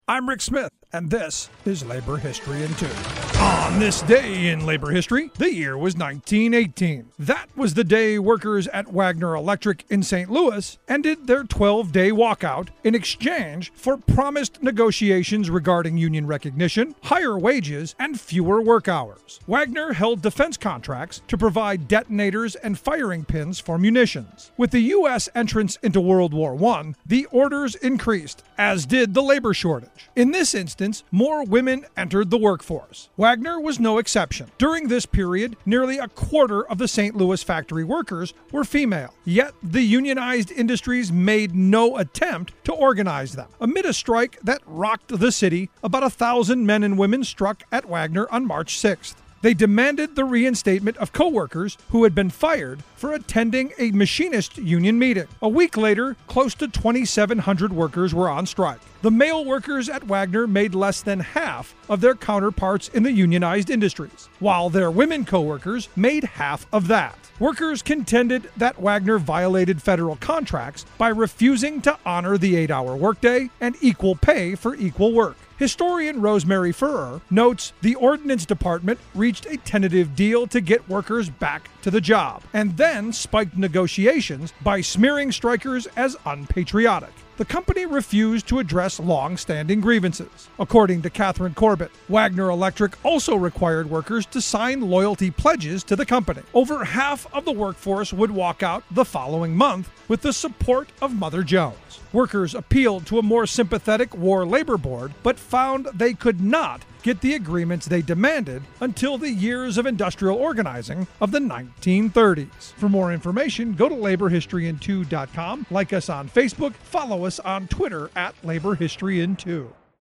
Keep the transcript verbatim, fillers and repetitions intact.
I'm Rick Smith, and this is Labor History in Two. On this day in labor history, the year was nineteen eighteen. That was the day workers at Wagner Electric in Saint Louis ended their twelve-day walkout in exchange for promised negotiations regarding union recognition, higher wages, and fewer work hours. Wagner held defense contracts to provide detonators and firing pins for munitions. With the U S entrance into World War One, the orders increased, as did the labor shortage. In this instance, more women entered the workforce. Wagner was no exception. During this period, nearly a quarter of the Saint Louis factory workers were female. Yet, the unionized industries made no attempt to organize them. Amid a strike that rocked the city, about a thousand men and women struck at Wagner on March sixth. They demanded the reinstatement of co-workers who had been fired for attending a machinist union meeting. A week later, close to twenty-seven hundred workers were on strike. The male workers at Wagner made less than half of their counterparts in the unionized industries, while their women co-workers made half of that. Workers contended that Wagner violated federal contracts by refusing to honor the eight-hour workday and equal pay for equal work. Historian Rosemary Furrer notes the Ordnance Department reached a tentative deal to get workers back to the job, and then spiked negotiations by smearing strikers as unpatriotic. The company refused to address long-standing grievances. According to Catherine Corbett, Wagner Electric also required workers to sign loyalty pledges to the company. Over half of the workforce would walk out the following month with the support of Mother Jones. Workers appealed to a more sympathetic war labor board, but found they could not get the agreements they demanded until the years of industrial organizing of the nineteen thirties. For more information, go to labor history in two dot com, like us on Facebook, follow us on Twitter at Labor History in two.